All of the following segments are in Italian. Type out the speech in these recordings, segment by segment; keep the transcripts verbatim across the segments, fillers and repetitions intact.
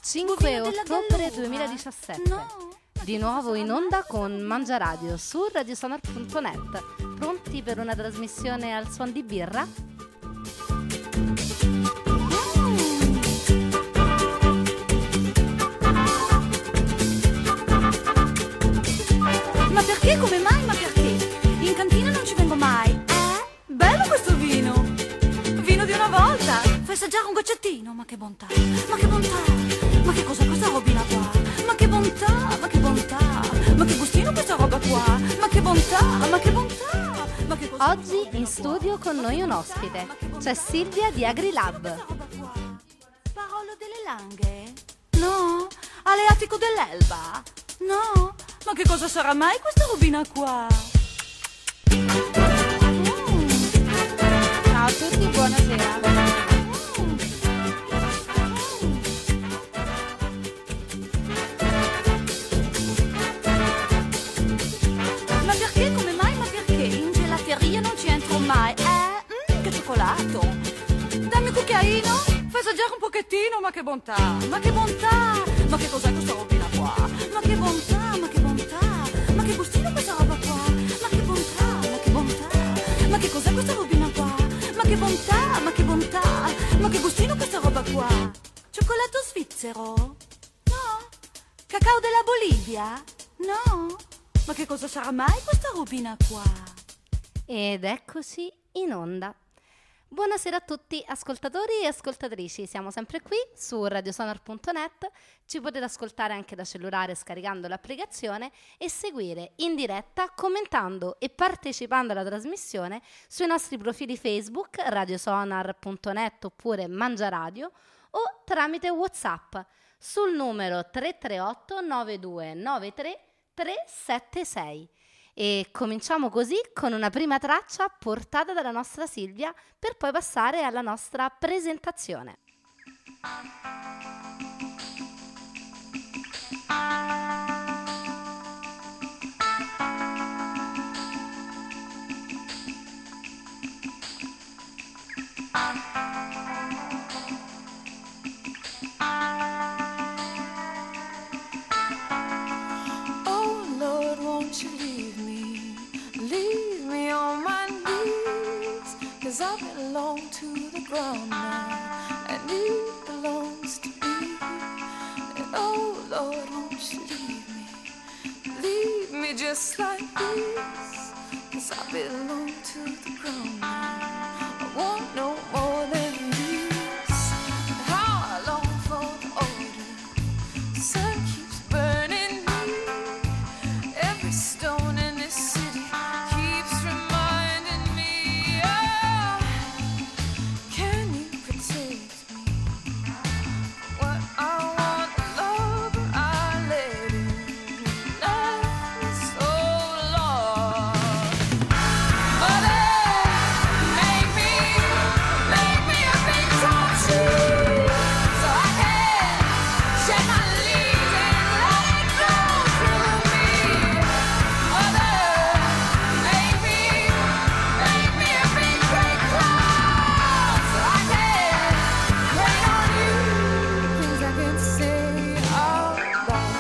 cinque ottobre duemiladiciassette. No. Di nuovo in onda con Mangia Radio su radiosonar punto net. Pronti per una trasmissione al suon di birra? Ma perché? Come mai? Ma perché? In cantina non ci vengo mai. Eh? Bello questo vino! Vino di una volta! Fai assaggiare un goccettino, ma che bontà! Ma che bontà! Ma che cos'è questa robina qua? Ma che bontà! Ma che bontà! Ma che gustino questa roba qua! Ma che bontà! Ma che bontà! Ma che cos'è Oggi in studio con noi un ospite. C'è Silvia di AgriLab. Parolo delle Langhe? No? Aleatico dell'Elba? No? Ma che cosa sarà mai questa robina qua? Mm. Ciao a tutti, buonasera. Ma perché? Come mai? Ma perché? In gelateria non ci entro mai. Eh? Mm, che cioccolato! Dammi cucchiaino, fai assaggiare un pochettino, ma che bontà! Ma che bontà! Ma che cos'è questa robina qua? Ma che bontà! Ma che bontà! Ma che gustino questa roba qua? Ma che bontà! Ma che bontà! Ma che cos'è questa robina qua? Ma che bontà! Ma che bontà! Ma che gustino questa roba qua? Cioccolato svizzero? No? Cacao della Bolivia? No? Ma che cosa sarà mai questa robina qua? Ed eccoci in onda. Buonasera a tutti ascoltatori e ascoltatrici, siamo sempre qui su radiosonar punto net, ci potete ascoltare anche da cellulare scaricando l'applicazione e seguire in diretta commentando e partecipando alla trasmissione sui nostri profili Facebook radiosonar punto net oppure Mangia Radio o tramite WhatsApp sul numero tre tre otto nove due nove tre tre sette sei. E cominciamo così con una prima traccia portata dalla nostra Silvia per poi passare alla nostra presentazione. Oh Lord, won't you leave me, leave me on my knees, 'cause I belong to the ground now, and it belongs to me. And oh Lord, won't you leave me, leave me just like this, 'cause I belong to the ground now. I want no more than this. How I long for the order, sun keeps burning me, every stone in this city keeps reminding me, oh, can you protect me? What I want, love, I let it love me so long. Mother, make me, make me a big tall tree, so I can shed my leaves and let it grow through me. Mother, make me, make me a big great cloud, so I can rain on you things I can say out loud.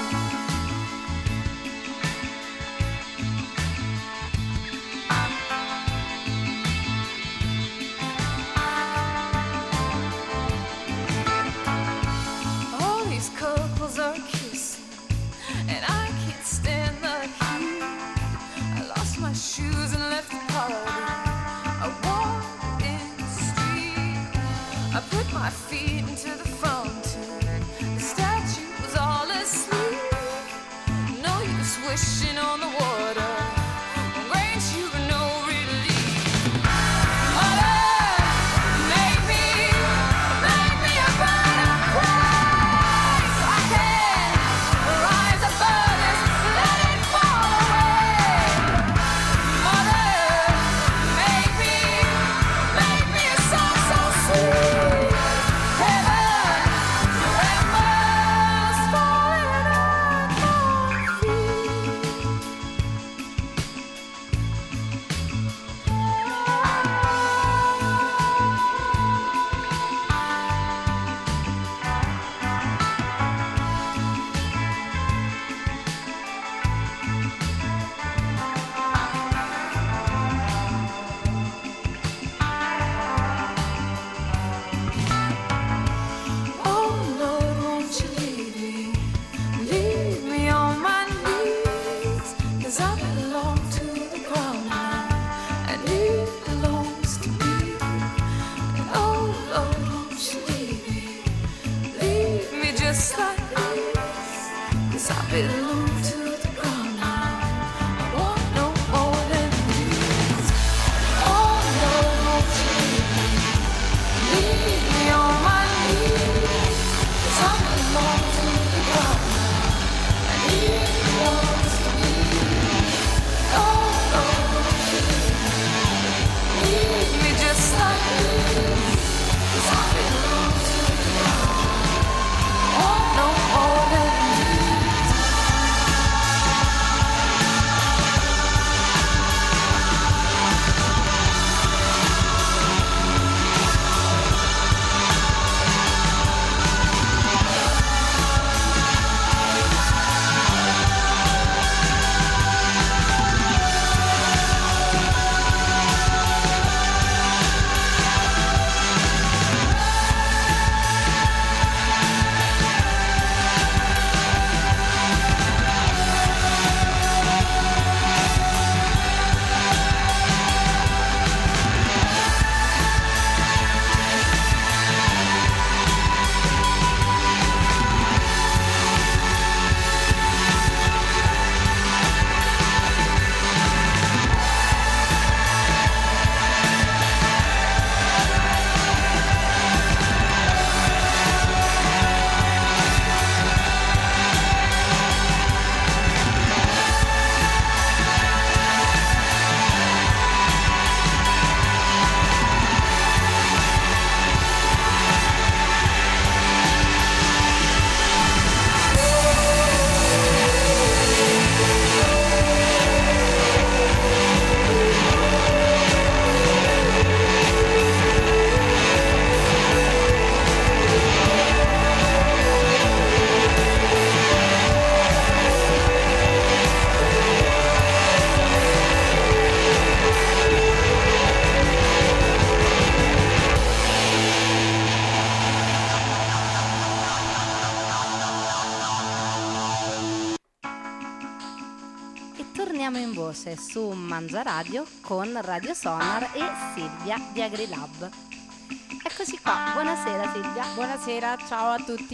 All these couples are kissing, and I can't stand the heat. I lost my shoes and left the party. I walked in the street. I put my feet into the fountain. The statue was all asleep. No use wishing on the water. Rain you no relief. Mother, make me, make me a bird of prey, so I can rise above this, let it fall away. Mother, make me, make me a song so sweet. Heaven, trembles falling at my feet. just like this, 'cause I belong to the ground now. I want no more than this. Oh Lord, won't you leave me, leave me on my knees, 'cause I belong to the ground now. I need yours to be. Oh Lord, won't you leave me, leave me just like this, 'cause I belong to the ground. Oh no more than this. Torniamo in voce su Mangia Radio con Radio Sonar e Silvia di AgriLab. Eccoci qua, buonasera Silvia. Buonasera, ciao a tutti.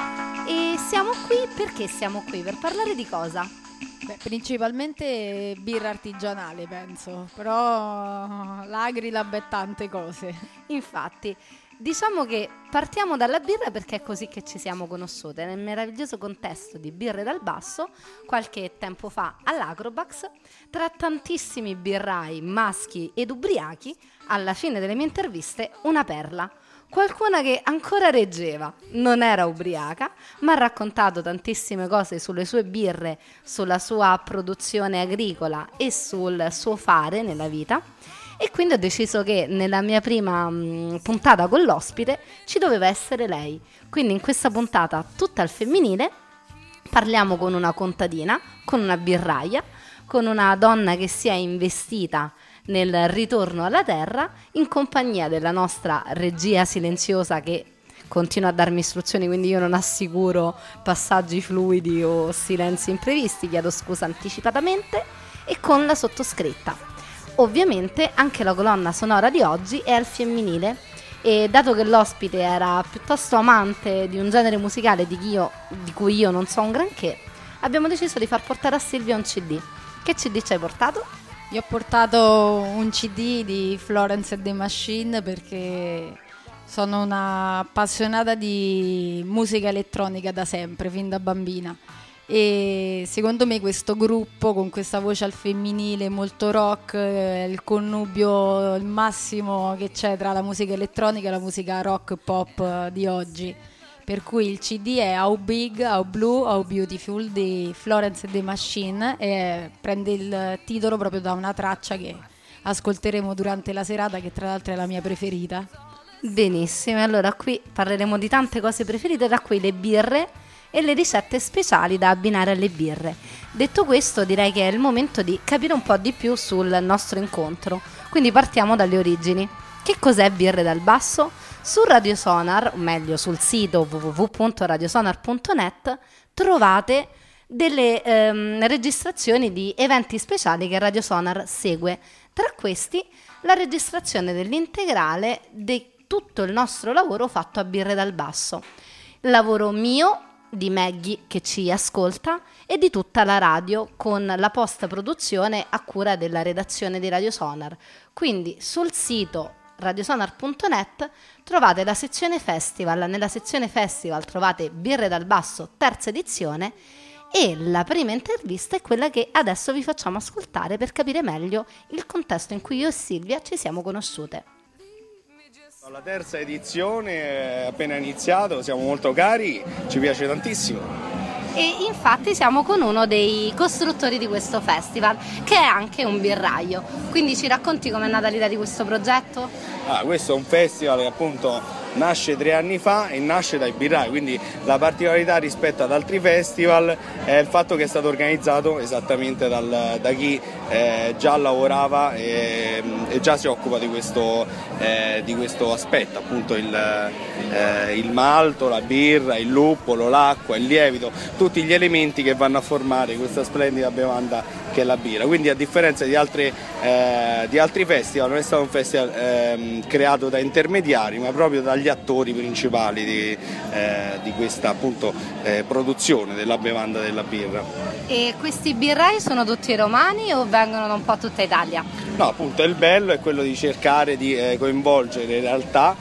E siamo qui perché siamo qui? Per parlare di cosa? Beh, principalmente birra artigianale, penso, però l'AgriLab è tante cose. Infatti, diciamo che partiamo dalla birra perché è così che ci siamo conosciute, nel meraviglioso contesto di Birre dal Basso, qualche tempo fa all'Acrobax, tra tantissimi birrai maschi ed ubriachi, alla fine delle mie interviste una perla, qualcuna che ancora reggeva, non era ubriaca, ma ha raccontato tantissime cose sulle sue birre, sulla sua produzione agricola e sul suo fare nella vita. E quindi ho deciso che nella mia prima mh, puntata con l'ospite ci doveva essere lei. Quindi in questa puntata tutta al femminile parliamo con una contadina, con una birraia, con una donna che si è investita nel ritorno alla terra in compagnia della nostra regia silenziosa che continua a darmi istruzioni, quindi io non assicuro passaggi fluidi o silenzi imprevisti, chiedo scusa anticipatamente, e con la sottoscritta. Ovviamente anche la colonna sonora di oggi è al femminile e dato che l'ospite era piuttosto amante di un genere musicale di, chi io, di cui io non so un granché, abbiamo deciso di far portare a Silvia un C D. Che C D ci hai portato? Io ho portato un C D di Florence and the Machine perché sono una appassionata di musica elettronica da sempre, fin da bambina. E secondo me questo gruppo con questa voce al femminile molto rock, eh, il connubio il massimo che c'è tra la musica elettronica e la musica rock pop eh, di oggi, per cui il C D è How Big, How Blue, How Beautiful di Florence and the Machine e prende il titolo proprio da una traccia che ascolteremo durante la serata, che tra l'altro è la mia preferita. Benissimo, allora qui parleremo di tante cose preferite, tra cui le birre e le ricette speciali da abbinare alle birre. Detto questo, direi che è il momento di capire un po' di più sul nostro incontro, quindi partiamo dalle origini. Che cos'è Birre dal Basso? Su Radio Sonar, o meglio sul sito w w w punto radiosonar punto net, trovate delle ehm, registrazioni di eventi speciali che Radio Sonar segue. Tra questi la registrazione dell'integrale di tutto il nostro lavoro fatto a Birre dal Basso. lavoro mio, di Maggie che ci ascolta e di tutta la radio, con la post-produzione a cura della redazione di Radio Sonar. Quindi sul sito radiosonar punto net trovate la sezione festival, nella sezione festival trovate Birre dal Basso terza edizione e la prima intervista è quella che adesso vi facciamo ascoltare per capire meglio il contesto in cui io e Silvia ci siamo conosciute. La terza edizione è appena iniziato, siamo molto cari, ci piace tantissimo. E infatti siamo con uno dei costruttori di questo festival, che è anche un birraio. Quindi ci racconti com'è nata l'idea di questo progetto? Ah, questo è un festival che appunto nasce tre anni fa e nasce dai birrai, quindi la particolarità rispetto ad altri festival è il fatto che è stato organizzato esattamente dal, da chi eh, già lavorava e, e già si occupa di questo, eh, di questo aspetto, appunto il, eh, il malto, la birra, il luppolo, l'acqua, il lievito, tutti gli elementi che vanno a formare questa splendida bevanda che è la birra. Quindi a differenza di, altre, eh, di altri festival non è stato un festival eh, creato da intermediari, ma proprio dagli attori principali di, eh, di questa appunto eh, produzione della bevanda della birra. E questi birrai sono tutti romani o vengono da un po' tutta Italia? No, appunto il bello è quello di cercare di eh, coinvolgere realtà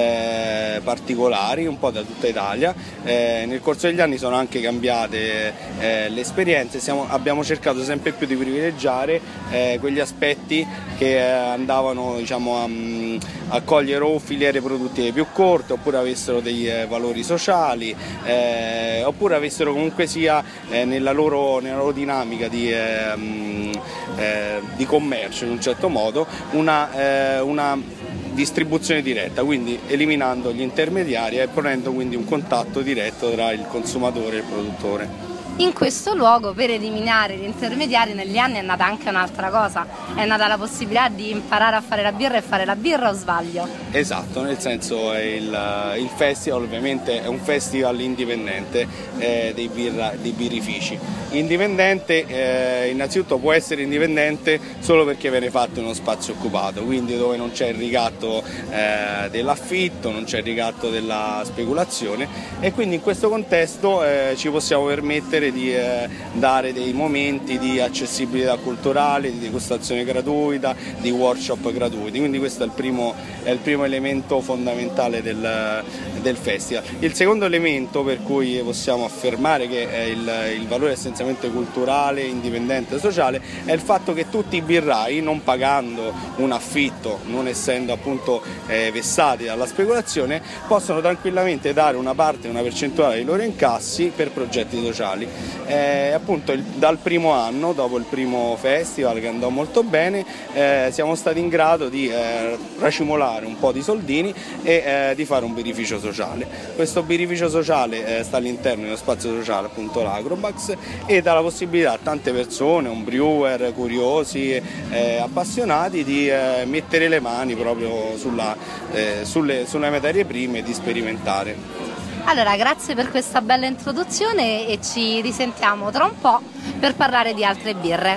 eh, particolari un po' da tutta Italia. Eh, nel corso degli anni sono anche cambiate eh, le esperienze, siamo, abbiamo cercato sempre più di privilegiare eh, quegli aspetti che eh, andavano, diciamo, a, a cogliere o filiere produttive più corte, oppure avessero dei eh, valori sociali, eh, oppure avessero comunque sia eh, nella, loro, nella loro dinamica di, eh, mh, eh, di commercio in un certo modo una, eh, una distribuzione diretta, quindi eliminando gli intermediari e ponendo quindi un contatto diretto tra il consumatore e il produttore. In questo luogo, per eliminare gli intermediari, negli anni è nata anche un'altra cosa, è nata la possibilità di imparare a fare la birra e fare la birra, o sbaglio? Esatto, nel senso il, il festival ovviamente è un festival indipendente eh, dei, birra, dei birrifici. Indipendente, eh, innanzitutto può essere indipendente solo perché viene fatto in uno spazio occupato, quindi dove non c'è il ricatto eh, dell'affitto, non c'è il ricatto della speculazione, e quindi in questo contesto eh, ci possiamo permettere di eh, dare dei momenti di accessibilità culturale, di degustazione gratuita, di workshop gratuiti, quindi questo è il primo, è il primo elemento fondamentale del, del festival. Il secondo elemento per cui possiamo affermare che è il, il valore essenzialmente culturale, indipendente e sociale è il fatto che tutti i birrai, non pagando un affitto, non essendo appunto eh, vessati dalla speculazione, possono tranquillamente dare una parte, una percentuale dei loro incassi per progetti sociali. Eh, appunto il, dal primo anno, dopo il primo festival che andò molto bene, eh, siamo stati in grado di eh, racimolare un po' di soldini e eh, di fare un birrificio sociale. Questo birrificio sociale eh, sta all'interno dello spazio sociale, appunto l'Agrobax, e dà la possibilità a tante persone, un brewer, curiosi, eh, appassionati, di eh, mettere le mani proprio sulla, eh, sulle, sulle materie prime e di sperimentare. Allora, grazie per questa bella introduzione e ci risentiamo tra un po' per parlare di altre birre.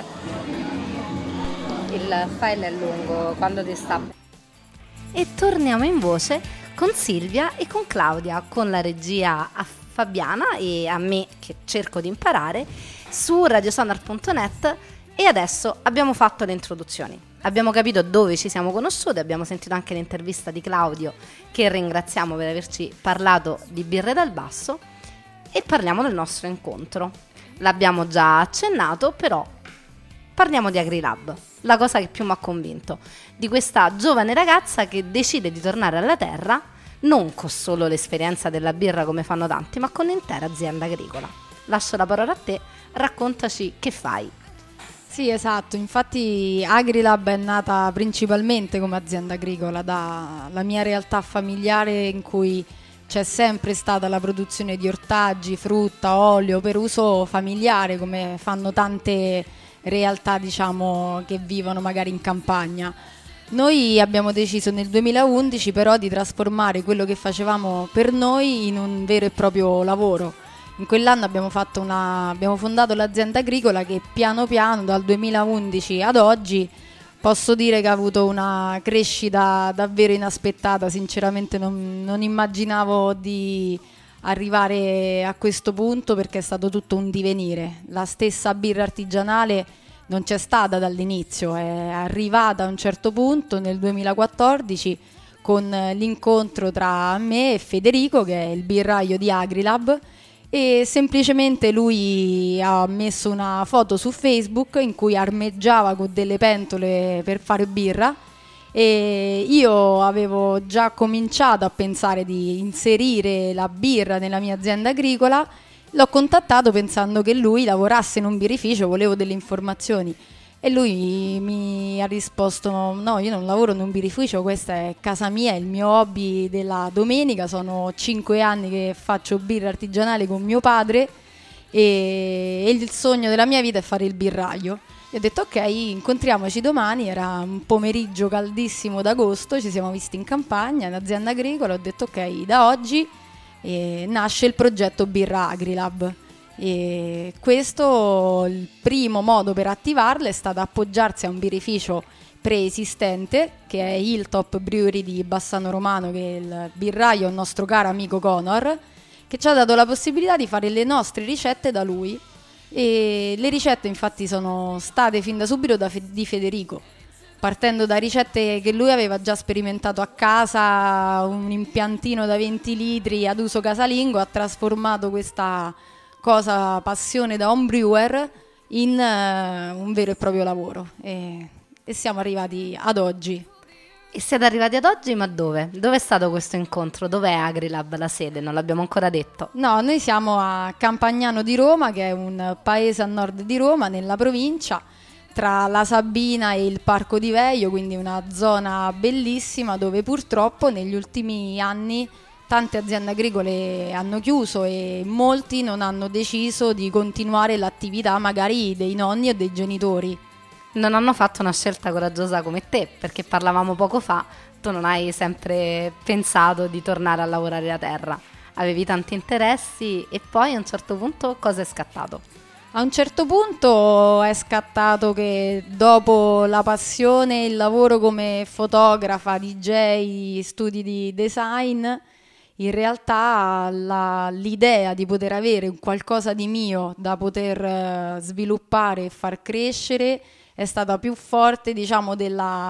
Il file è lungo, quando ti sta bene. E torniamo in voce con Silvia e con Claudia, con la regia a Fabiana e a me che cerco di imparare su radiosonar punto net, e adesso abbiamo fatto le introduzioni. Abbiamo capito dove ci siamo conosciute, abbiamo sentito anche l'intervista di Claudio, che ringraziamo per averci parlato di Birre dal Basso, e parliamo del nostro incontro. L'abbiamo già accennato, però parliamo di AgriLab, la cosa che più mi ha convinto, di questa giovane ragazza che decide di tornare alla terra, non con solo l'esperienza della birra come fanno tanti, ma con l'intera azienda agricola. Lascio la parola a te, raccontaci che fai. Sì, esatto, infatti AgriLab è nata principalmente come azienda agricola, dalla mia realtà familiare in cui c'è sempre stata la produzione di ortaggi, frutta, olio per uso familiare, come fanno tante realtà, diciamo, che vivono magari in campagna. Noi abbiamo deciso nel duemilaundici però di trasformare quello che facevamo per noi in un vero e proprio lavoro. In quell'anno abbiamo, fatto una, abbiamo fondato l'azienda agricola che piano piano dal duemilaundici ad oggi posso dire che ha avuto una crescita davvero inaspettata. Sinceramente non, non immaginavo di arrivare a questo punto, perché è stato tutto un divenire. La stessa birra artigianale non c'è stata dall'inizio, è arrivata a un certo punto nel duemilaquattordici con l'incontro tra me e Federico, che è il birraio di Agrilab, e semplicemente lui ha messo una foto su Facebook in cui armeggiava con delle pentole per fare birra, e io avevo già cominciato a pensare di inserire la birra nella mia azienda agricola. L'ho contattato pensando che lui lavorasse in un birrificio, volevo delle informazioni, e lui mi ha risposto: no, io non lavoro in un birrificio, questa è casa mia, è il mio hobby della domenica, sono cinque anni che faccio birra artigianale con mio padre e, e il sogno della mia vita è fare il birraio. E ho detto ok, incontriamoci domani. Era un pomeriggio caldissimo d'agosto, ci siamo visti in campagna in azienda agricola. Ho detto ok, da oggi eh, nasce il progetto Birra Agrilab, e questo, il primo modo per attivarlo è stato appoggiarsi a un birrificio preesistente che è Hilltop Brewery di Bassano Romano, che è il birraio, il nostro caro amico Conor, che ci ha dato la possibilità di fare le nostre ricette da lui. E le ricette infatti sono state fin da subito da Fe- di Federico, partendo da ricette che lui aveva già sperimentato a casa, un impiantino da venti litri ad uso casalingo, ha trasformato questa cosa passione da homebrewer in uh, un vero e proprio lavoro, e, e siamo arrivati ad oggi. E siete arrivati ad oggi, ma dove? Dove è stato questo incontro? Dov'è Agrilab, la sede? Non l'abbiamo ancora detto. No, noi siamo a Campagnano di Roma, che è un paese a nord di Roma, nella provincia, tra la Sabina e il Parco di Veio, quindi una zona bellissima dove purtroppo negli ultimi anni tante aziende agricole hanno chiuso e molti non hanno deciso di continuare l'attività magari dei nonni o dei genitori. Non hanno fatto una scelta coraggiosa come te, perché parlavamo poco fa, tu non hai sempre pensato di tornare a lavorare la terra, avevi tanti interessi, e poi a un certo punto cosa è scattato? A un certo punto è scattato che dopo la passione e il lavoro come fotografa, D J, studi di design, in realtà la, l'idea di poter avere qualcosa di mio da poter uh, sviluppare e far crescere è stata più forte, diciamo, della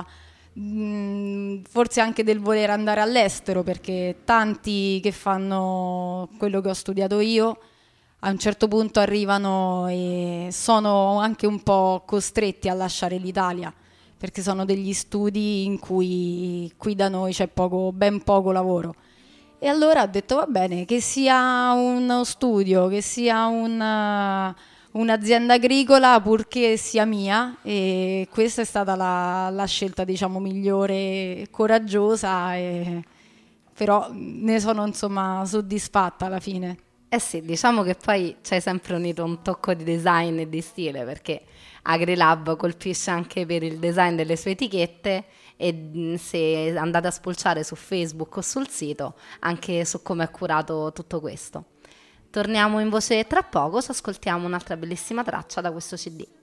mh, forse anche del voler andare all'estero, perché tanti che fanno quello che ho studiato io a un certo punto arrivano e sono anche un po' costretti a lasciare l'Italia, perché sono degli studi in cui qui da noi c'è poco, ben poco lavoro. E allora ho detto va bene, che sia uno studio, che sia un... un'azienda agricola, purché sia mia, e questa è stata la, la scelta, diciamo, migliore e coraggiosa, e però ne sono insomma soddisfatta alla fine. Eh sì, diciamo che poi ci hai sempre unito un tocco di design e di stile, perché Agrilab colpisce anche per il design delle sue etichette, e se andate a spulciare su Facebook o sul sito anche su come è curato tutto questo. Torniamo in voce tra poco, ci ascoltiamo un'altra bellissima traccia da questo C D.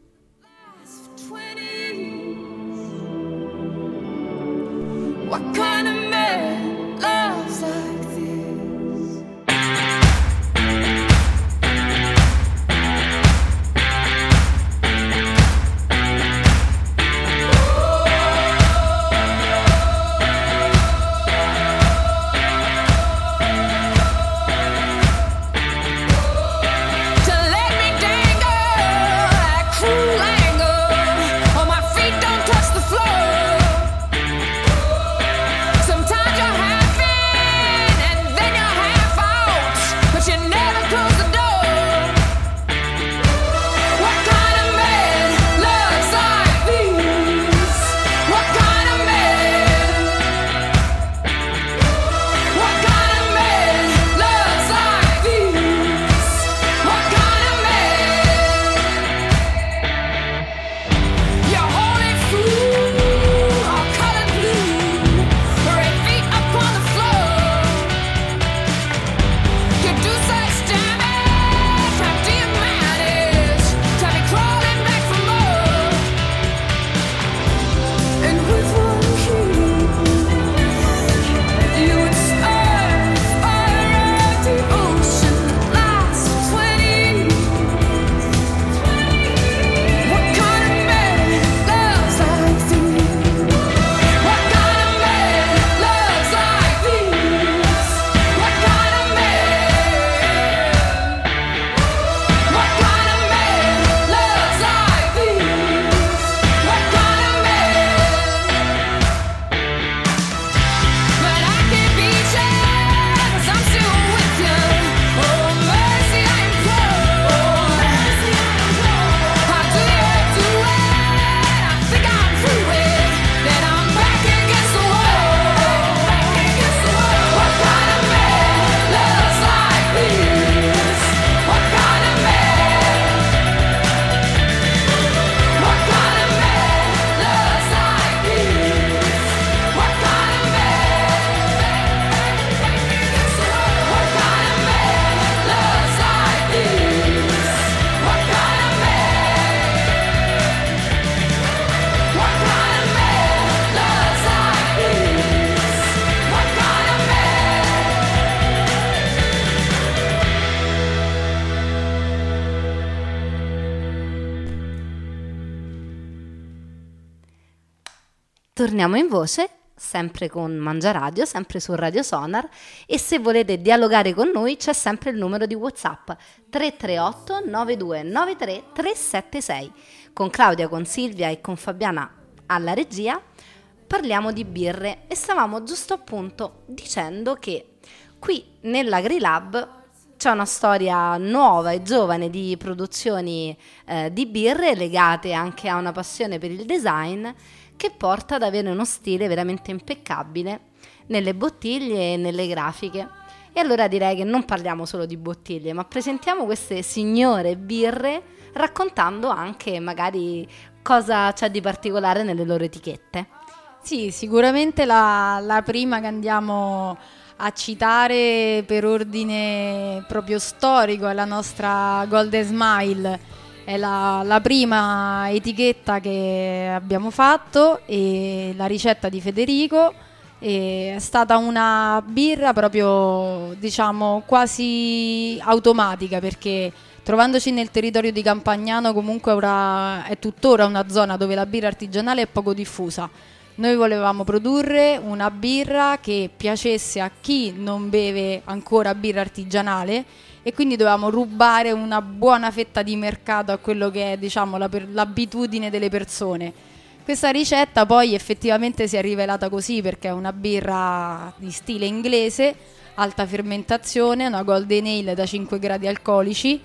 What kind of man loves like this? Sometimes you're happy torniamo in voce, sempre con Mangia Radio, sempre su Radio Sonar, e se volete dialogare con noi c'è sempre il numero di WhatsApp tre tre otto nove due nove tre tre sette sei. Con Claudia, con Silvia e con Fabiana alla regia parliamo di birre e stavamo giusto appunto dicendo che qui nell'Agrilab c'è una storia nuova e giovane di produzioni eh, di birre legate anche a una passione per il design che porta ad avere uno stile veramente impeccabile nelle bottiglie e nelle grafiche. E allora direi che non parliamo solo di bottiglie, ma presentiamo queste signore birre raccontando anche magari cosa c'è di particolare nelle loro etichette. Sì, sicuramente la, la prima che andiamo a citare per ordine proprio storico è la nostra Golden Smile. È la, la prima etichetta che abbiamo fatto e la ricetta di Federico. E è stata una birra proprio, diciamo, quasi automatica, perché trovandoci nel territorio di Campagnano comunque ora, è tuttora una zona dove la birra artigianale è poco diffusa. Noi volevamo produrre una birra che piacesse a chi non beve ancora birra artigianale e quindi dovevamo rubare una buona fetta di mercato a quello che è, diciamo, la per, l'abitudine delle persone. Questa ricetta poi effettivamente si è rivelata così, perché è una birra di stile inglese, alta fermentazione, una golden ale da cinque gradi alcolici,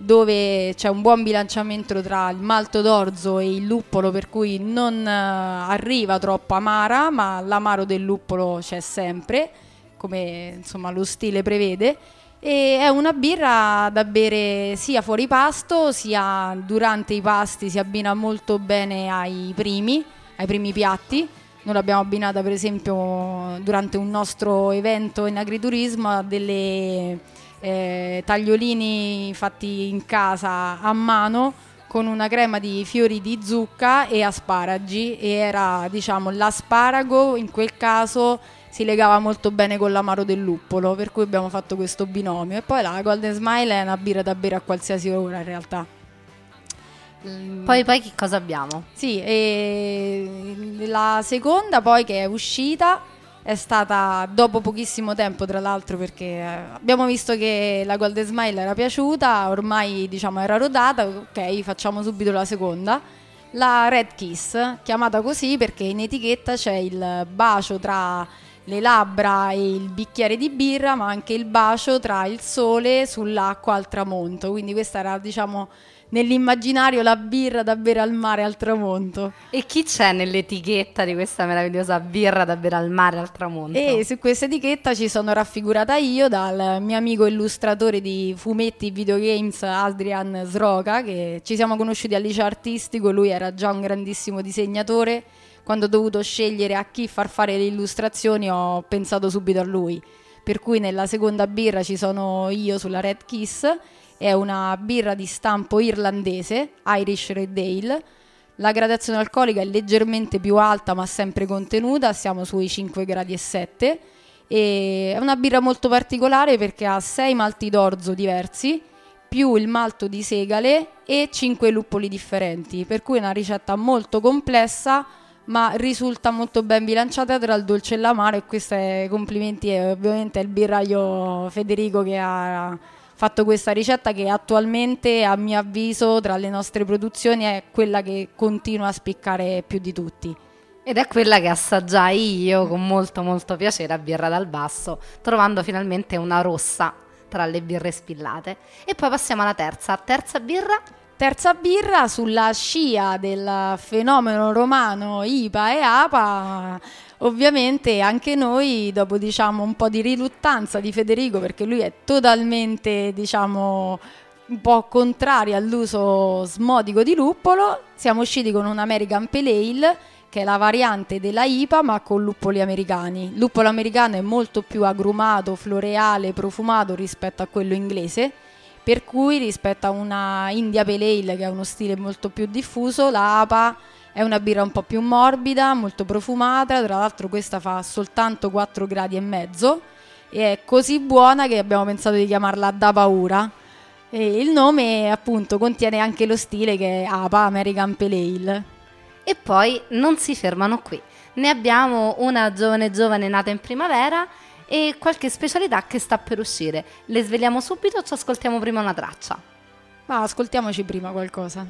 dove c'è un buon bilanciamento tra il malto d'orzo e il luppolo, per cui non uh, arriva troppo amara, ma l'amaro del luppolo c'è sempre, come insomma lo stile prevede. E è una birra da bere sia fuori pasto sia durante i pasti, si abbina molto bene ai primi, ai primi piatti. Noi l'abbiamo abbinata per esempio durante un nostro evento in agriturismo a delle eh, tagliolini fatti in casa a mano con una crema di fiori di zucca e asparagi, e era, diciamo, l'asparago in quel caso si legava molto bene con l'amaro del luppolo, per cui abbiamo fatto questo binomio. E poi la Golden Smile è una birra da bere a qualsiasi ora in realtà. Poi, poi che cosa abbiamo? Sì, e la seconda poi che è uscita è stata dopo pochissimo tempo, tra l'altro, perché abbiamo visto che la Golden Smile era piaciuta, ormai diciamo era rodata, ok, facciamo subito la seconda. La Red Kiss, chiamata così perché in etichetta c'è il bacio tra le labbra e il bicchiere di birra, ma anche il bacio tra il sole sull'acqua al tramonto, quindi questa era, diciamo, nell'immaginario la birra da bere al mare al tramonto. E chi c'è nell'etichetta di questa meravigliosa birra da bere al mare al tramonto? E su questa etichetta ci sono raffigurata io dal mio amico illustratore di fumetti e videogames Adrian Sroka, che ci siamo conosciuti al liceo artistico, lui era già un grandissimo disegnatore. Quando ho dovuto scegliere a chi far fare le illustrazioni ho pensato subito a lui, per cui nella seconda birra ci sono io sulla Red Kiss. È una birra di stampo irlandese, Irish Red Ale. La gradazione alcolica è leggermente più alta ma sempre contenuta, siamo sui cinque gradi e sette. E è una birra molto particolare perché ha sei malti d'orzo diversi, più il malto di segale e cinque luppoli differenti, per cui è una ricetta molto complessa ma risulta molto ben bilanciata tra il dolce e l'amaro, e questo è complimenti e ovviamente al birraio Federico che ha fatto questa ricetta, che attualmente a mio avviso tra le nostre produzioni è quella che continua a spiccare più di tutti. Ed è quella che assaggiai io con molto molto piacere a Birra dal Basso, trovando finalmente una rossa tra le birre spillate. E poi passiamo alla terza, terza birra. Terza birra sulla scia del fenomeno romano I P A e A P A. Ovviamente anche noi, dopo diciamo un po' di riluttanza di Federico, perché lui è totalmente diciamo un po' contrario all'uso smodico di luppolo, siamo usciti con un American Pale Ale, che è la variante della I P A ma con luppoli americani. Il luppolo americano è molto più agrumato, floreale, profumato rispetto a quello inglese, per cui rispetto a una India Pale Ale, che è uno stile molto più diffuso, la A P A è una birra un po' più morbida, molto profumata. Tra l'altro questa fa soltanto quattro gradi e mezzo e è così buona che abbiamo pensato di chiamarla Da Paura, e il nome appunto contiene anche lo stile che è A P A, American Pale Ale. E poi non si fermano qui. ne abbiamo una giovane giovane nata in primavera e qualche specialità che sta per uscire. Le sveliamo subito o ci ascoltiamo prima una traccia? Ma ascoltiamoci prima qualcosa.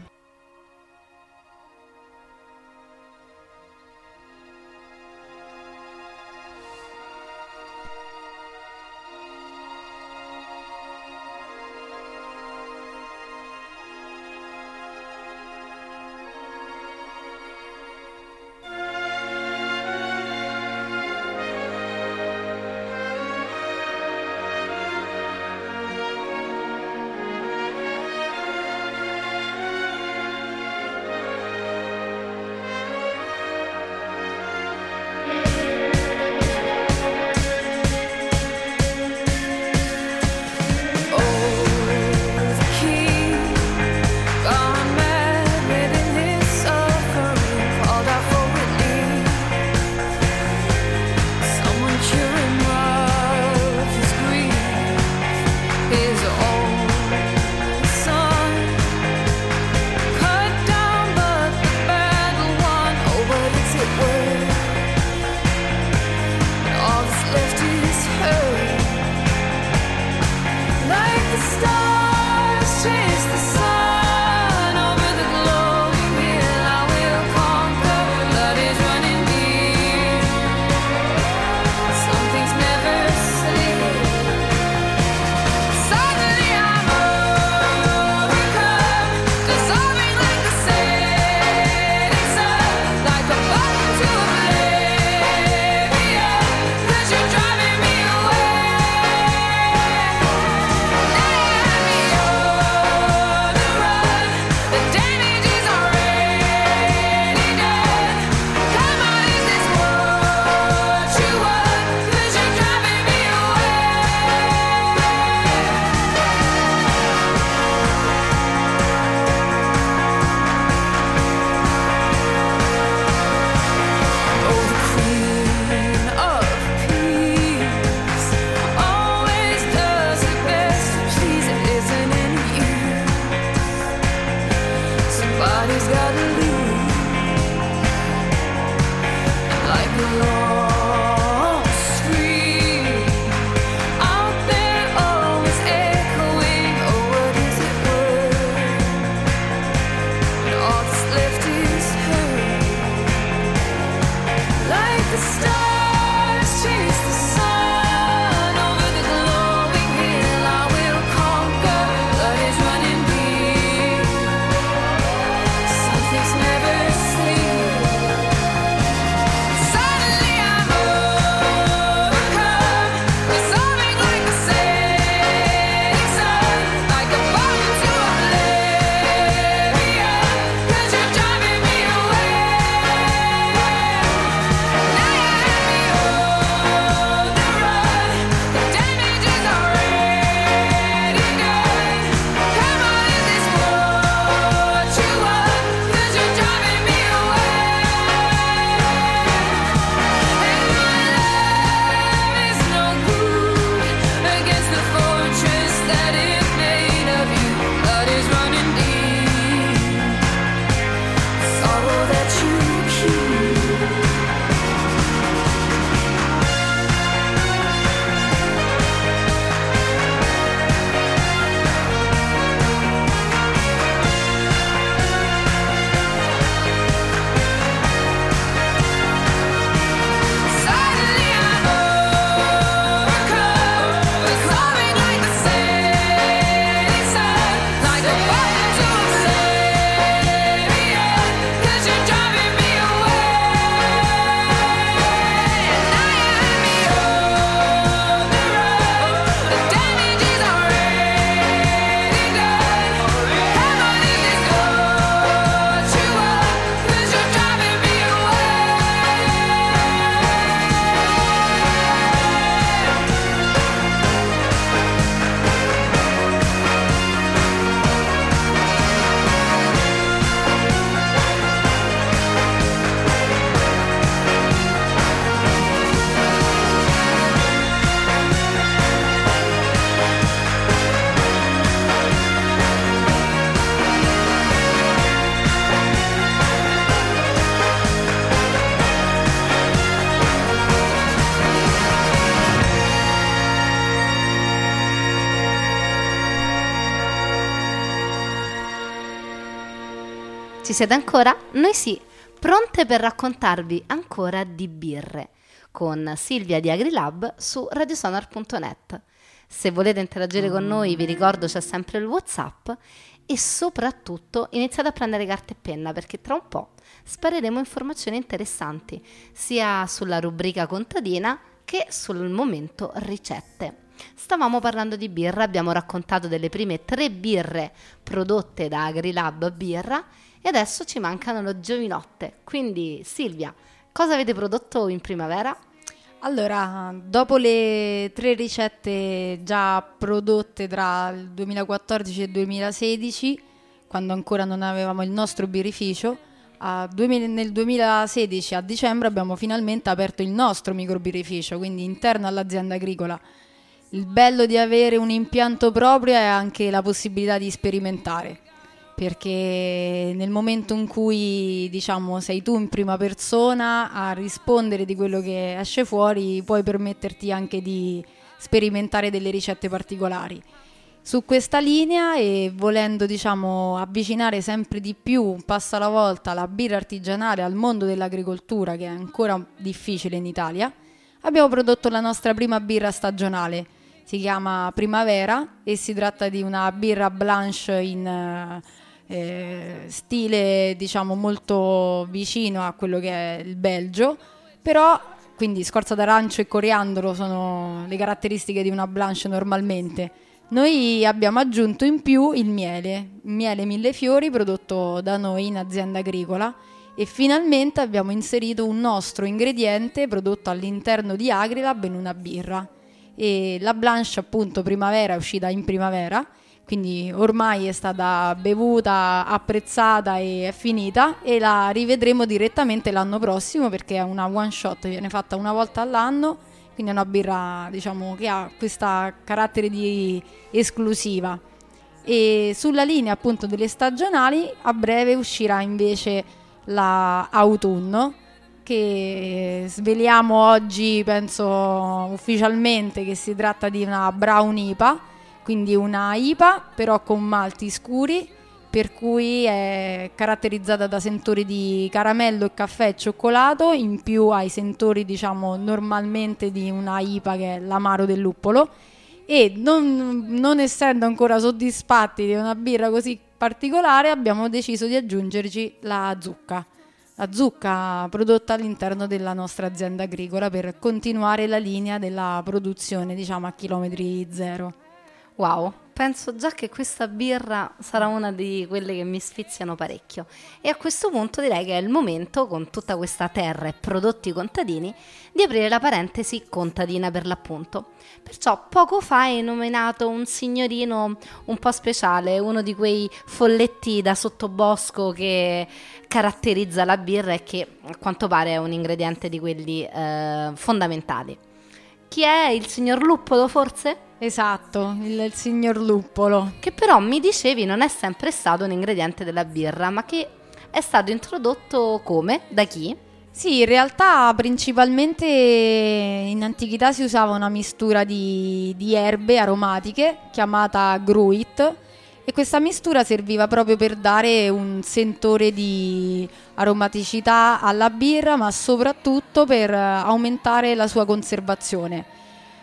Ci siete ancora? Noi sì, pronte per raccontarvi ancora di birre con Silvia di AgriLab su radiosonar punto net. Se volete interagire con noi, vi ricordo c'è sempre il WhatsApp e soprattutto iniziate a prendere carta e penna perché tra un po' spareremo informazioni interessanti sia sulla rubrica contadina che sul momento ricette. Stavamo parlando di birra, abbiamo raccontato delle prime tre birre prodotte da AgriLab Birra e adesso ci mancano lo giovinotte. Quindi Silvia, cosa avete prodotto in primavera? Allora, dopo le tre ricette già prodotte tra il duemilaquattordici e il duemilasedici, quando ancora non avevamo il nostro birrificio, a duemila nel duemilasedici a dicembre abbiamo finalmente aperto il nostro microbirrificio, quindi interno all'azienda agricola. Il bello di avere un impianto proprio è anche la possibilità di sperimentare, perché nel momento in cui, diciamo, sei tu in prima persona a rispondere di quello che esce fuori, puoi permetterti anche di sperimentare delle ricette particolari. Su questa linea e volendo, diciamo, avvicinare sempre di più, un passo alla volta, la birra artigianale al mondo dell'agricoltura, che è ancora difficile in Italia, abbiamo prodotto la nostra prima birra stagionale. Si chiama Primavera e si tratta di una birra blanche in eh, stile, diciamo, molto vicino a quello che è il Belgio, però quindi scorza d'arancio e coriandolo sono le caratteristiche di una blanche normalmente. Noi abbiamo aggiunto in più il miele, miele millefiori prodotto da noi in azienda agricola e finalmente abbiamo inserito un nostro ingrediente prodotto all'interno di AgriLab in una birra. E la blanche appunto Primavera è uscita in primavera, quindi ormai è stata bevuta, apprezzata e è finita e la rivedremo direttamente l'anno prossimo perché è una one shot, viene fatta una volta all'anno. Quindi è una birra, diciamo, che ha questo carattere di esclusiva. E sulla linea appunto delle stagionali a breve uscirà invece la autunno, che sveliamo oggi, penso ufficialmente, che si tratta di una brown I P A, quindi una I P A però con malti scuri, per cui è caratterizzata da sentori di caramello e caffè e cioccolato, in più ai sentori, diciamo, normalmente di una I P A che è l'amaro del luppolo, e non, non essendo ancora soddisfatti di una birra così particolare abbiamo deciso di aggiungerci la zucca. La zucca prodotta all'interno della nostra azienda agricola per continuare la linea della produzione, diciamo, a chilometri zero. Wow, penso già che questa birra sarà una di quelle che mi sfiziano parecchio e a questo punto direi che è il momento, con tutta questa terra e prodotti contadini, di aprire la parentesi contadina per l'appunto. Perciò poco fa hai nominato un signorino un po' speciale, uno di quei folletti da sottobosco che caratterizza la birra e che a quanto pare è un ingrediente di quelli eh, fondamentali. Chi è? Il signor Luppolo forse? Esatto, il, il signor Luppolo. Che però mi dicevi non è sempre stato un ingrediente della birra, ma che è stato introdotto come? Da chi? Sì, in realtà principalmente in antichità si usava una mistura di, di erbe aromatiche chiamata gruit e questa mistura serviva proprio per dare un sentore di aromaticità alla birra, ma soprattutto per aumentare la sua conservazione.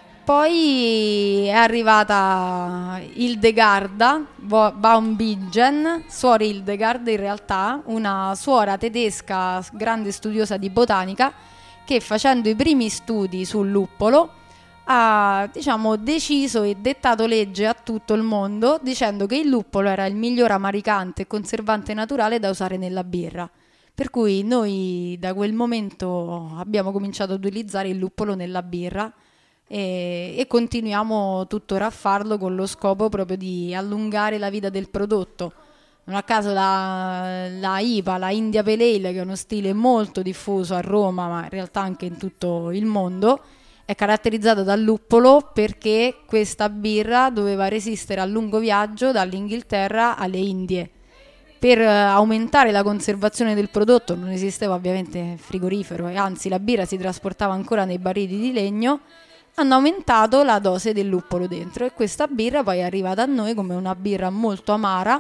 Poi è arrivata Hildegarda Baumbingen, suora Hildegard in realtà, una suora tedesca grande studiosa di botanica che facendo i primi studi sul luppolo ha, diciamo, deciso e dettato legge a tutto il mondo dicendo che il luppolo era il miglior amaricante e conservante naturale da usare nella birra. Per cui noi da quel momento abbiamo cominciato ad utilizzare il luppolo nella birra e, e continuiamo tuttora a farlo con lo scopo proprio di allungare la vita del prodotto. Non a caso la, la I P A, la India Pale Ale, che è uno stile molto diffuso a Roma ma in realtà anche in tutto il mondo, è caratterizzata dal luppolo perché questa birra doveva resistere a lungo viaggio dall'Inghilterra alle Indie. Per aumentare la conservazione del prodotto non esisteva ovviamente frigorifero e anzi la birra si trasportava ancora nei barili di legno, hanno aumentato la dose del luppolo dentro e questa birra poi è arrivata a noi come una birra molto amara,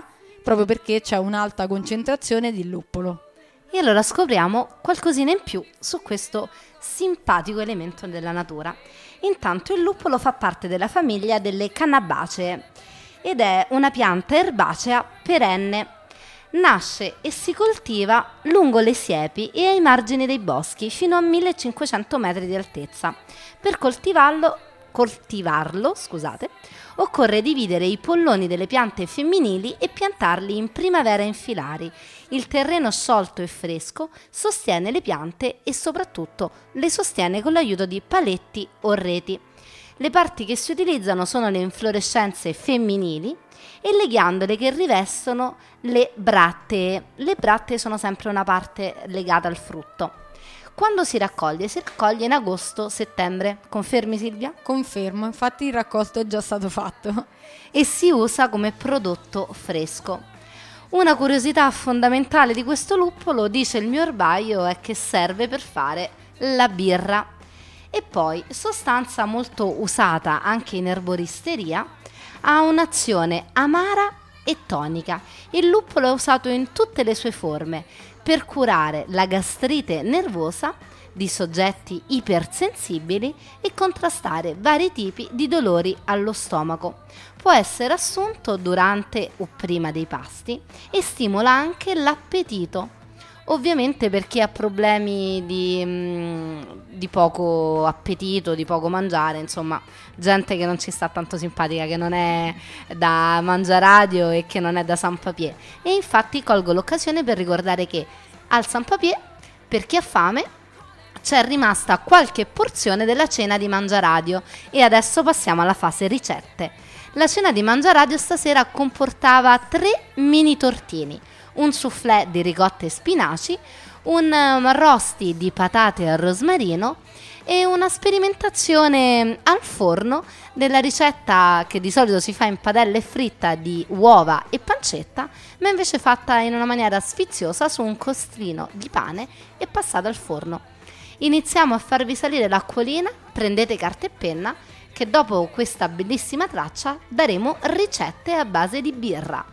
proprio perché c'è un'alta concentrazione di luppolo. E allora scopriamo qualcosina in più su questo simpatico elemento della natura. Intanto il luppolo fa parte della famiglia delle cannabacee ed è una pianta erbacea perenne. Nasce e si coltiva lungo le siepi e ai margini dei boschi fino a millecinquecento metri di altezza. Per coltivarlo, coltivarlo scusate, occorre dividere i polloni delle piante femminili e piantarli in primavera in filari. Il terreno sciolto e fresco sostiene le piante e soprattutto le sostiene con l'aiuto di paletti o reti. Le parti che si utilizzano sono le inflorescenze femminili e le ghiandole che rivestono le brattee. Le brattee sono sempre una parte legata al frutto. Quando si raccoglie? Si raccoglie in agosto-settembre. Confermi, Silvia? Confermo, infatti il raccolto è già stato fatto. E si usa come prodotto fresco. Una curiosità fondamentale di questo luppolo, dice il mio erbaio, è che serve per fare la birra. E poi, sostanza molto usata anche in erboristeria, ha un'azione amara e tonica. Il luppolo è usato in tutte le sue forme per curare la gastrite nervosa di soggetti ipersensibili e contrastare vari tipi di dolori allo stomaco. Può essere assunto durante o prima dei pasti e stimola anche l'appetito. Ovviamente per chi ha problemi di, mh, di poco appetito, di poco mangiare, insomma, gente che non ci sta tanto simpatica, che non è da Mangiaradio e che non è da San Papier. E infatti colgo l'occasione per ricordare che al San Papier, per chi ha fame, c'è rimasta qualche porzione della cena di Mangiaradio e adesso passiamo alla fase ricette. La cena di Mangiaradio stasera comportava tre mini tortini, un soufflé di ricotta e spinaci, un arrosti di patate al rosmarino e una sperimentazione al forno della ricetta che di solito si fa in padella e fritta di uova e pancetta, ma invece fatta in una maniera sfiziosa su un costrino di pane e passata al forno. Iniziamo a farvi salire l'acquolina, prendete carta e penna, che dopo questa bellissima traccia daremo ricette a base di birra.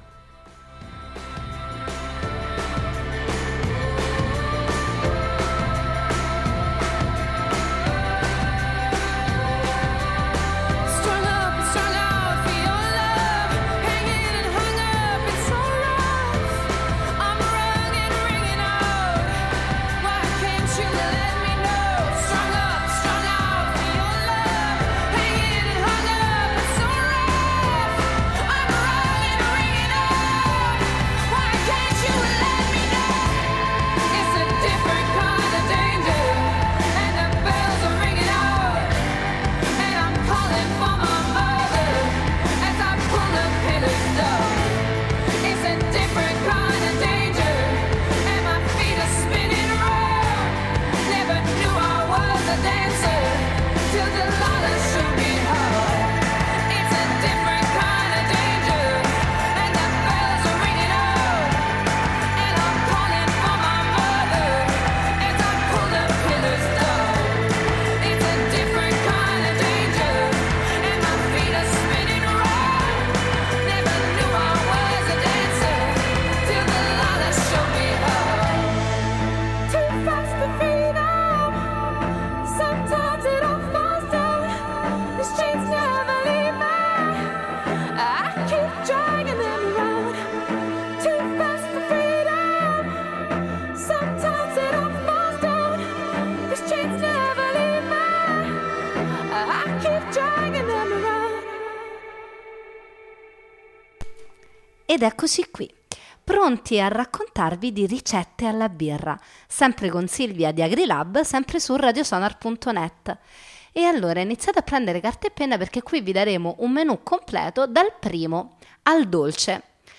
Ed eccoci qui, pronti a raccontarvi di ricette alla birra, sempre con Silvia di AgriLab, sempre su radiosonar punto net. E allora iniziate a prendere carta e penna perché qui vi daremo un menù completo dal primo al dolce.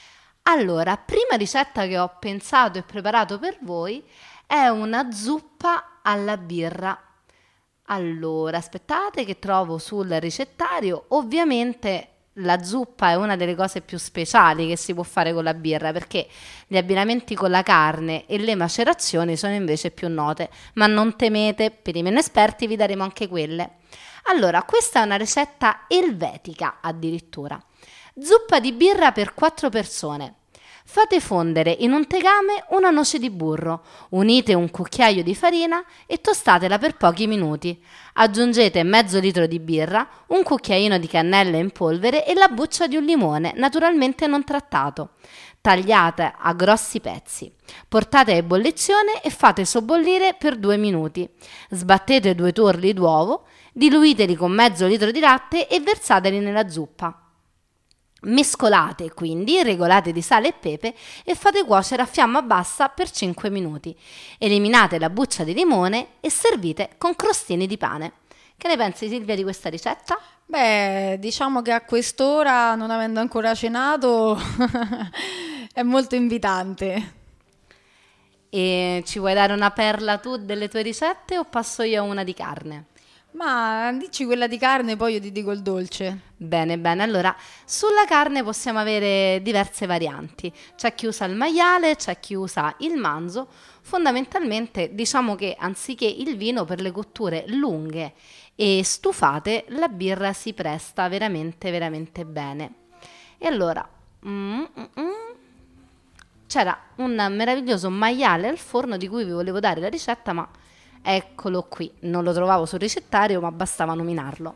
Allora, prima ricetta che ho pensato e preparato per voi è una zuppa alla birra. Allora, aspettate che trovo sul ricettario, ovviamente la zuppa è una delle cose più speciali che si può fare con la birra perché gli abbinamenti con la carne e le macerazioni sono invece più note, ma non temete, per i meno esperti vi daremo anche quelle. Allora, questa è una ricetta elvetica addirittura. Zuppa di birra per quattro persone. Fate fondere in un tegame una noce di burro, unite un cucchiaio di farina e tostatela per pochi minuti. Aggiungete mezzo litro di birra, un cucchiaino di cannella in polvere e la buccia di un limone, naturalmente non trattato. Tagliate a grossi pezzi. Portate a ebollizione e fate sobbollire per due minuti. Sbattete due torli d'uovo, diluiteli con mezzo litro di latte e versateli nella zuppa. Mescolate quindi, regolate di sale e pepe e fate cuocere a fiamma bassa per cinque minuti. Eliminate la buccia di limone e servite con crostini di pane. Che ne pensi, Silvia, di questa ricetta? Beh, diciamo che a quest'ora, non avendo ancora cenato, è molto invitante. E ci vuoi dare una perla tu delle tue ricette o passo io a una di carne? Ma dici quella di carne, poi io ti dico il dolce. Bene, bene, allora sulla carne possiamo avere diverse varianti. C'è chi usa il maiale, c'è chi usa il manzo. Fondamentalmente diciamo che anziché il vino, per le cotture lunghe e stufate, la birra si presta veramente veramente bene. E allora mm, mm, mm, c'era un meraviglioso maiale al forno di cui vi volevo dare la ricetta, ma eccolo qui, non lo trovavo sul ricettario, ma bastava nominarlo.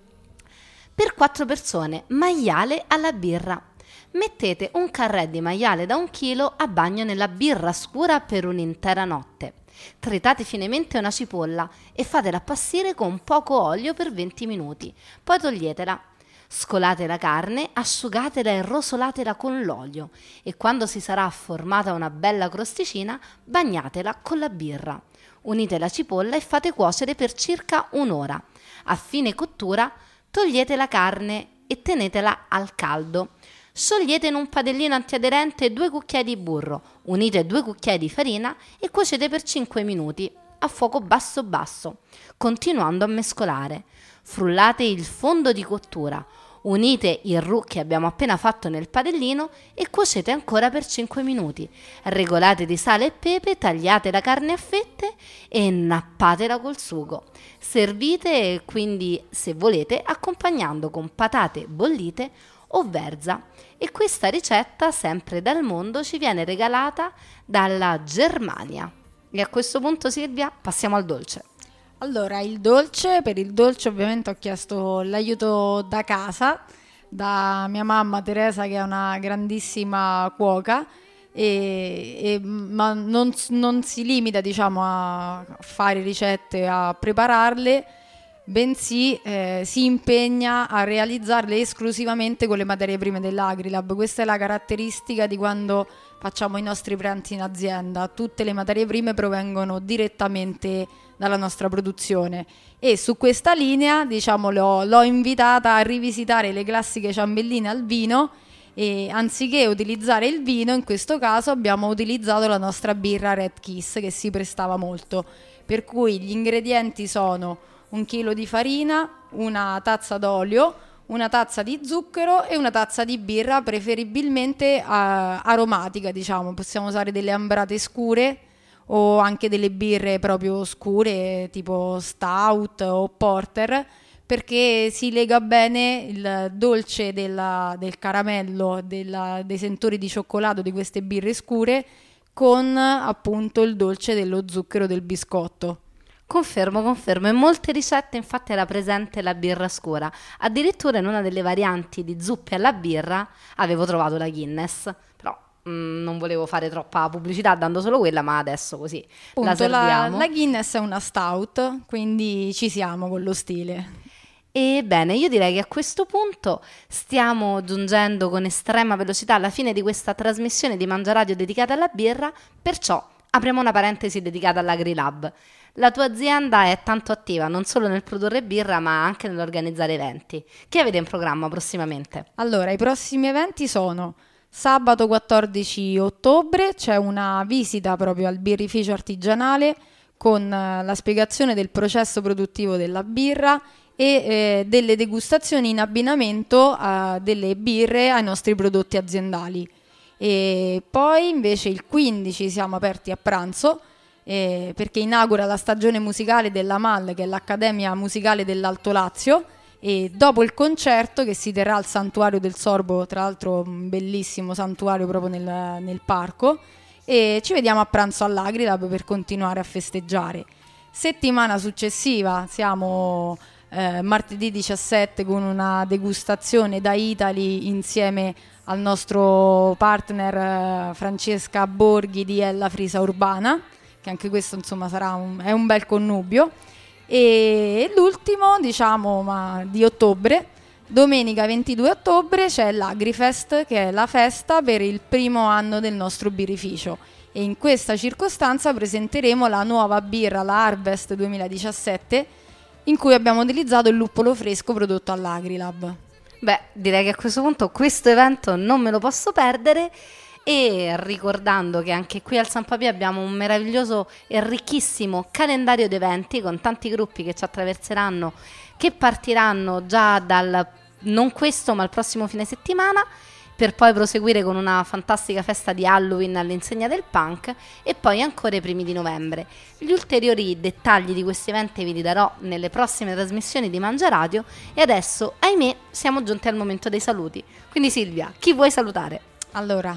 Per quattro persone, maiale alla birra. Mettete un carré di maiale da un chilo a bagno nella birra scura per un'intera notte. Tritate finemente una cipolla e fatela appassire con poco olio per venti minuti. Poi toglietela. Scolate la carne, asciugatela e rosolatela con l'olio e quando si sarà formata una bella crosticina, bagnatela con la birra. Unite la cipolla e fate cuocere per circa un'ora. A fine cottura togliete la carne e tenetela al caldo. Sciogliete in un padellino antiaderente due cucchiai di burro, unite due cucchiai di farina e cuocete per cinque minuti a fuoco basso basso, continuando a mescolare. Frullate il fondo di cottura. Unite il roux che abbiamo appena fatto nel padellino e cuocete ancora per cinque minuti. Regolate di sale e pepe, tagliate la carne a fette e nappatela col sugo. Servite quindi, se volete, accompagnando con patate bollite o verza. E questa ricetta, sempre dal mondo, ci viene regalata dalla Germania. E a questo punto, Silvia, passiamo al dolce. Allora, il dolce, per il dolce ovviamente ho chiesto l'aiuto da casa, da mia mamma Teresa, che è una grandissima cuoca, e, e, ma non, non si limita, diciamo, a fare ricette, a prepararle, bensì eh, si impegna a realizzarle esclusivamente con le materie prime dell'Agrilab. Questa è la caratteristica di quando facciamo i nostri pranzi in azienda. Tutte le materie prime provengono direttamente dalla nostra produzione e su questa linea, diciamo, l'ho, l'ho invitata a rivisitare le classiche ciambelline al vino e anziché utilizzare il vino, in questo caso abbiamo utilizzato la nostra birra Red Kiss, che si prestava molto, per cui gli ingredienti sono un chilo di farina, una tazza d'olio, una tazza di zucchero e una tazza di birra, preferibilmente uh, aromatica, diciamo. Possiamo usare delle ambrate scure o anche delle birre proprio scure tipo stout o porter, perché si lega bene il dolce della, del caramello, della, dei sentori di cioccolato di queste birre scure con appunto il dolce dello zucchero del biscotto. Confermo, confermo. In molte ricette infatti era presente la birra scura. Addirittura in una delle varianti di zuppe alla birra avevo trovato la Guinness. Però mh, non volevo fare troppa pubblicità dando solo quella, ma adesso così Punto, la serviamo. La, la Guinness è una stout, quindi ci siamo con lo stile. Ebbene, io direi che a questo punto stiamo giungendo con estrema velocità alla fine di questa trasmissione di Mangiaradio dedicata alla birra, perciò apriamo una parentesi dedicata all'Agrilab. La tua azienda è tanto attiva non solo nel produrre birra ma anche nell'organizzare eventi. Che avete in programma prossimamente? Allora, i prossimi eventi sono sabato quattordici ottobre, c'è una visita proprio al birrificio artigianale con la spiegazione del processo produttivo della birra e eh, delle degustazioni in abbinamento a delle birre ai nostri prodotti aziendali. E poi invece il quindici siamo aperti a pranzo eh, perché inaugura la stagione musicale della M A L, che è l'Accademia Musicale dell'Alto Lazio, E dopo il concerto, che si terrà al Santuario del Sorbo, tra l'altro un bellissimo santuario proprio nel, nel parco, e ci vediamo a pranzo all'Agrilab per continuare a festeggiare. Settimana successiva siamo eh, martedì diciassette con una degustazione da Italy insieme al nostro partner eh, Francesca Borghi di Ella Frisa Urbana, che anche questo insomma sarà un, è un bel connubio. E l'ultimo, diciamo, ma di ottobre, domenica ventidue ottobre, c'è l'Agrifest, che è la festa per il primo anno del nostro birrificio, e in questa circostanza presenteremo la nuova birra, la Harvest duemiladiciassette, in cui abbiamo utilizzato il luppolo fresco prodotto all'Agrilab. Beh, direi che a questo punto questo evento non me lo posso perdere. E ricordando che anche qui al San Papì abbiamo un meraviglioso e ricchissimo calendario di eventi con tanti gruppi che ci attraverseranno, che partiranno già dal, non questo ma il prossimo fine settimana, per poi proseguire con una fantastica festa di Halloween all'insegna del punk e poi ancora i primi di novembre. Gli ulteriori dettagli di questi eventi vi li darò nelle prossime trasmissioni di Mangia Radio, e adesso, ahimè, siamo giunti al momento dei saluti. Quindi Silvia, chi vuoi salutare? Allora,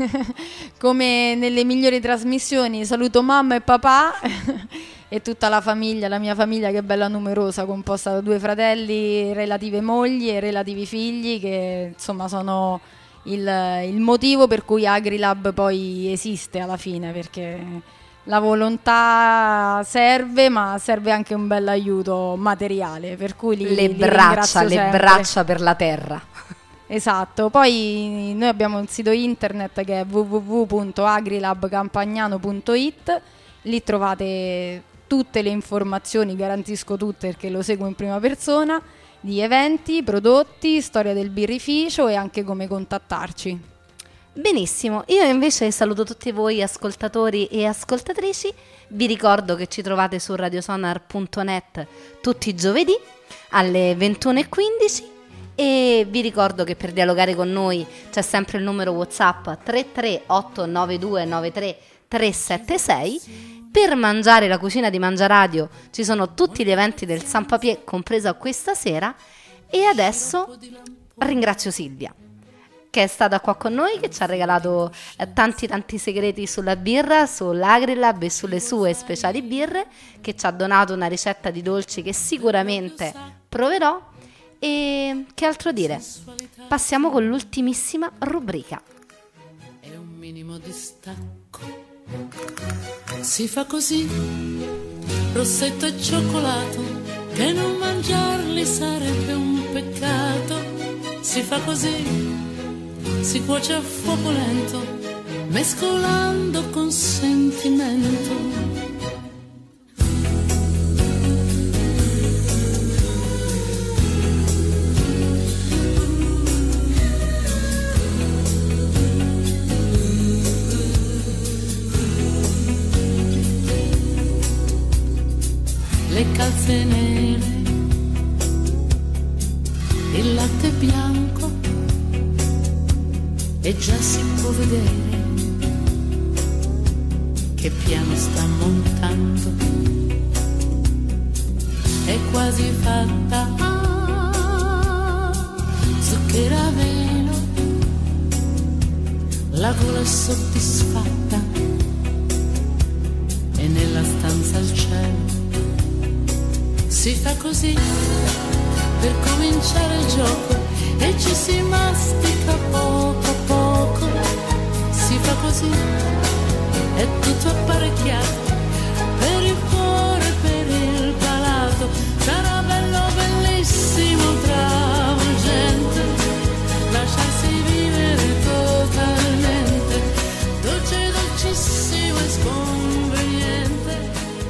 come nelle migliori trasmissioni, saluto mamma e papà e tutta la famiglia, la mia famiglia che è bella numerosa, composta da due fratelli, relative mogli e relativi figli, che insomma sono il, il motivo per cui Agrilab poi esiste alla fine, perché la volontà serve, ma serve anche un bel aiuto materiale, per cui li, le li braccia, le sempre. braccia per la terra. Esatto, poi noi abbiamo un sito internet che è w w w punto agrilab campagnano punto i t, lì trovate tutte le informazioni, garantisco tutte perché lo seguo in prima persona, di eventi, prodotti, storia del birrificio e anche come contattarci. Benissimo, io invece saluto tutti voi ascoltatori e ascoltatrici, vi ricordo che ci trovate su radiosonar punto net tutti i giovedì alle ventuno e quindici. E vi ricordo che per dialogare con noi c'è sempre il numero WhatsApp tre tre otto nove due nove tre tre sette sei. Per mangiare la cucina di Mangia Radio ci sono tutti gli eventi del San Papier, compresa questa sera. E adesso ringrazio Silvia, che è stata qua con noi, che ci ha regalato eh, tanti tanti segreti sulla birra, sull'Agrilab e sulle sue speciali birre, che ci ha donato una ricetta di dolci che sicuramente proverò. E che altro dire? Passiamo con l'ultimissima rubrica. È un minimo distacco, si fa così, rossetto e cioccolato, che non mangiarli sarebbe un peccato. Si fa così, si cuoce a fuoco lento, mescolando con sentimento. Le calze nere, il latte bianco, e già si può vedere che piano sta montando, è quasi fatta, ah, zucchero a velo, la gola è soddisfatta, e nella stanza al cielo si fa così per cominciare il gioco, e ci si mastica poco a poco. Si fa così, è tutto apparecchiato per il cuore, per il palato. Sarà bello, bellissimo, travolgente, lasciarsi vivere totalmente, dolce, dolcissimo e sconveniente.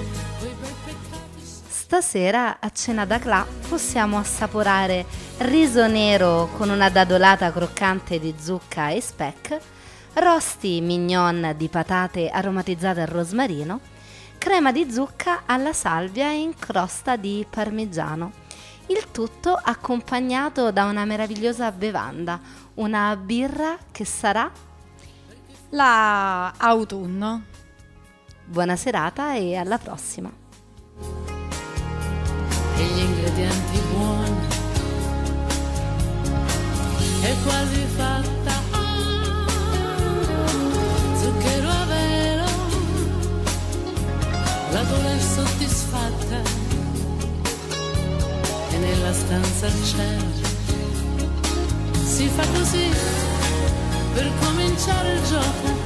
Stasera a cena da Cla possiamo assaporare riso nero con una dadolata croccante di zucca e speck, rosti mignon di patate aromatizzate al rosmarino, crema di zucca alla salvia e in crosta di parmigiano. Il tutto accompagnato da una meravigliosa bevanda, una birra che sarà la autunno. Buona serata e alla prossima. E gli ingredienti buoni è quasi fatta. Zucchero a velo, la gola è soddisfatta e nella stanza al cielo si fa così per cominciare il gioco.